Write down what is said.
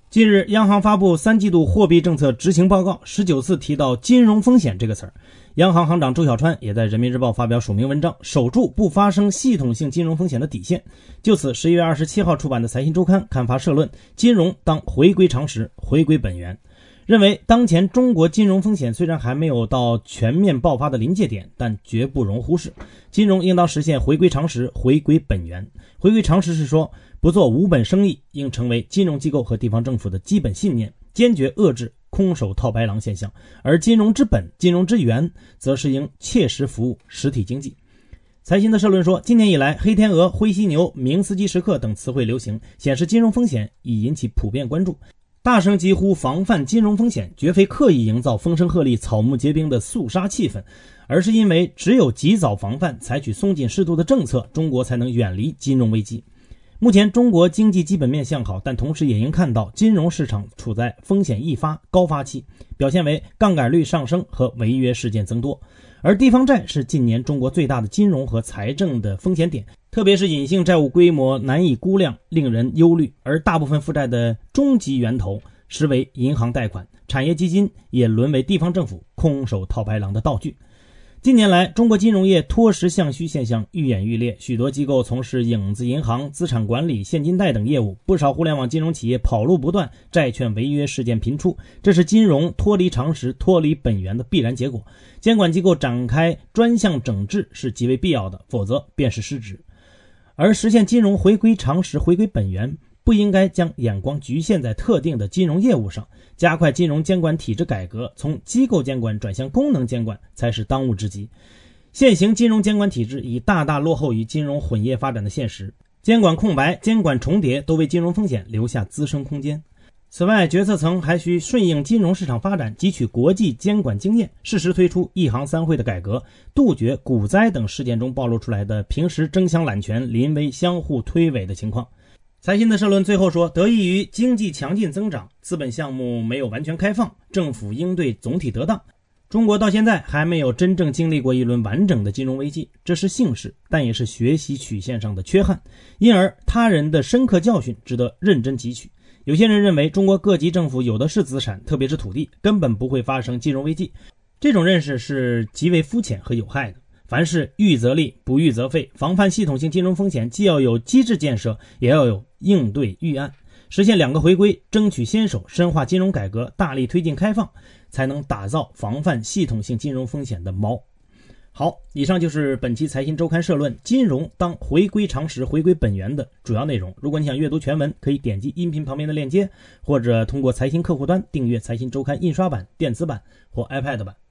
近日，央行发布3季度货币政策执行报告，19次提到金融风险这个词儿。央行行长周小川也在人民日报发表署名文章，守住不发生系统性金融风险的底线。就此11月27号出版的财新周刊刊发社论，金融当回归常识，回归本源。认为当前中国金融风险虽然还没有到全面爆发的临界点，但绝不容忽视。金融应当实现回归常识，回归本源。回归常识是说，不做无本生意应成为金融机构和地方政府的基本信念，坚决遏制空手套白狼现象。而金融之本、金融之源，则是应切实服务实体经济。财新的社论说，今年以来，黑天鹅、灰犀牛、明斯基时刻等词汇流行，显示金融风险已引起普遍关注。大声疾呼防范金融风险，绝非刻意营造风声鹤唳、草木皆兵的肃杀气氛，而是因为只有及早防范，采取松紧适度的政策，中国才能远离金融危机。目前中国经济基本面向好，但同时也应看到金融市场处在风险易发、高发期，表现为杠杆率上升和违约事件增多。而地方债是近年中国最大的金融和财政的风险点，特别是隐性债务规模难以估量，令人忧虑。而大部分负债的终极源头实为银行贷款，产业基金也沦为地方政府空手套白狼的道具。近年来，中国金融业脱实向虚现象愈演愈烈，许多机构从事影子银行、资产管理、现金贷等业务，不少互联网金融企业跑路不断，债券违约事件频出，这是金融脱离常识、脱离本源的必然结果。监管机构展开专项整治是极为必要的，否则便是失职。而实现金融回归常识、回归本源，不应该将眼光局限在特定的金融业务上，加快金融监管体制改革，从机构监管转向功能监管才是当务之急。现行金融监管体制已大大落后于金融混业发展的现实，监管空白、监管重叠都为金融风险留下滋生空间。此外，决策层还需顺应金融市场发展，汲取国际监管经验，适时推出一行三会的改革，杜绝股灾等事件中暴露出来的平时争相揽权、临危相互推诿的情况。财新的社论最后说，得益于经济强劲增长，资本项目没有完全开放，政府应对总体得当，中国到现在还没有真正经历过一轮完整的金融危机，这是幸事，但也是学习曲线上的缺憾，因而他人的深刻教训值得认真汲取。有些人认为中国各级政府有的是资产，特别是土地，根本不会发生金融危机，这种认识是极为肤浅和有害的。凡事预则立，不预则废，防范系统性金融风险既要有机制建设，也要有应对预案，实现两个回归，争取先手，深化金融改革，大力推进开放，才能打造防范系统性金融风险的锚。好，以上就是本期财新周刊社论金融当回归常识，回归本源的主要内容。如果你想阅读全文，可以点击音频旁边的链接，或者通过财新客户端订阅财新周刊印刷版、电子版或 iPad 版。